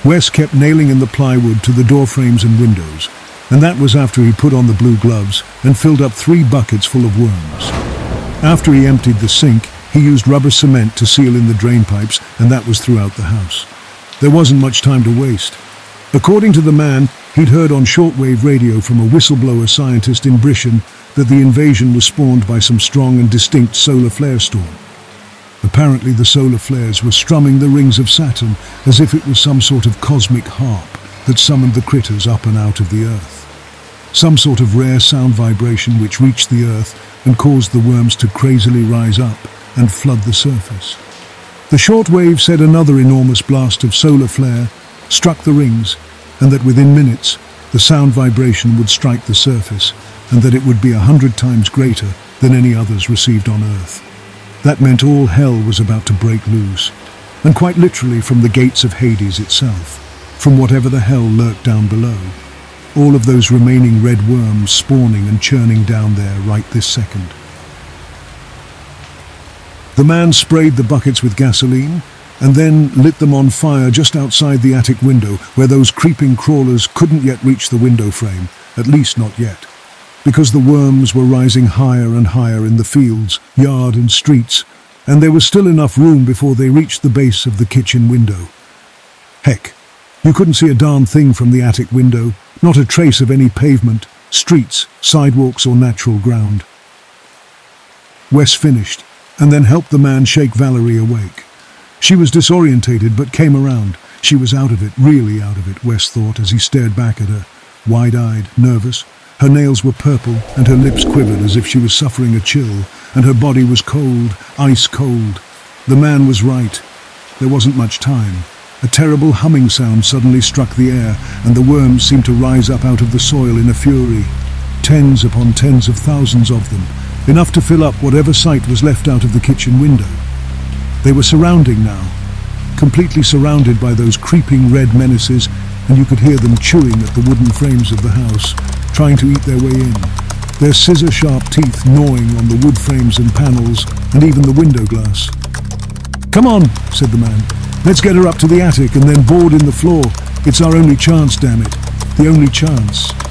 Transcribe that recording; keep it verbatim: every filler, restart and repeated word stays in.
Wes kept nailing in the plywood to the door frames and windows, and that was after he put on the blue gloves and filled up three buckets full of worms. After he emptied the sink, he used rubber cement to seal in the drain pipes, and that was throughout the house. There wasn't much time to waste. According to the man, he'd heard on shortwave radio from a whistleblower scientist in Brishan that the invasion was spawned by some strong and distinct solar flare storm. Apparently the solar flares were strumming the rings of Saturn as if it was some sort of cosmic harp that summoned the critters up and out of the Earth. Some sort of rare sound vibration which reached the Earth and caused the worms to crazily rise up and flood the surface. The shortwave said another enormous blast of solar flare struck the rings, and that within minutes the sound vibration would strike the surface, and that it would be a hundred times greater than any others received on Earth. That meant all hell was about to break loose, and quite literally from the gates of Hades itself, from whatever the hell lurked down below. All of those remaining red worms spawning and churning down there right this second. The man sprayed the buckets with gasoline and then lit them on fire just outside the attic window where those creeping crawlers couldn't yet reach the window frame, at least not yet, because the worms were rising higher and higher in the fields, yard and streets, and there was still enough room before they reached the base of the kitchen window. Heck, you couldn't see a darn thing from the attic window, not a trace of any pavement, streets, sidewalks or natural ground. Wes finished, and then helped the man shake Valerie awake. She was disorientated but came around. She was out of it, really out of it, Wes thought as he stared back at her, wide-eyed, nervous. Her nails were purple and her lips quivered as if she was suffering a chill, and her body was cold, ice cold. The man was right. There wasn't much time. A terrible humming sound suddenly struck the air, and the worms seemed to rise up out of the soil in a fury. Tens upon tens of thousands of them, enough to fill up whatever sight was left out of the kitchen window. They were surrounding now, completely surrounded by those creeping red menaces, and you could hear them chewing at the wooden frames of the house, trying to eat their way in, their scissor-sharp teeth gnawing on the wood frames and panels, and even the window glass. "Come on," said the man. "Let's get her up to the attic and then board in the floor. It's our only chance, damn it. The only chance."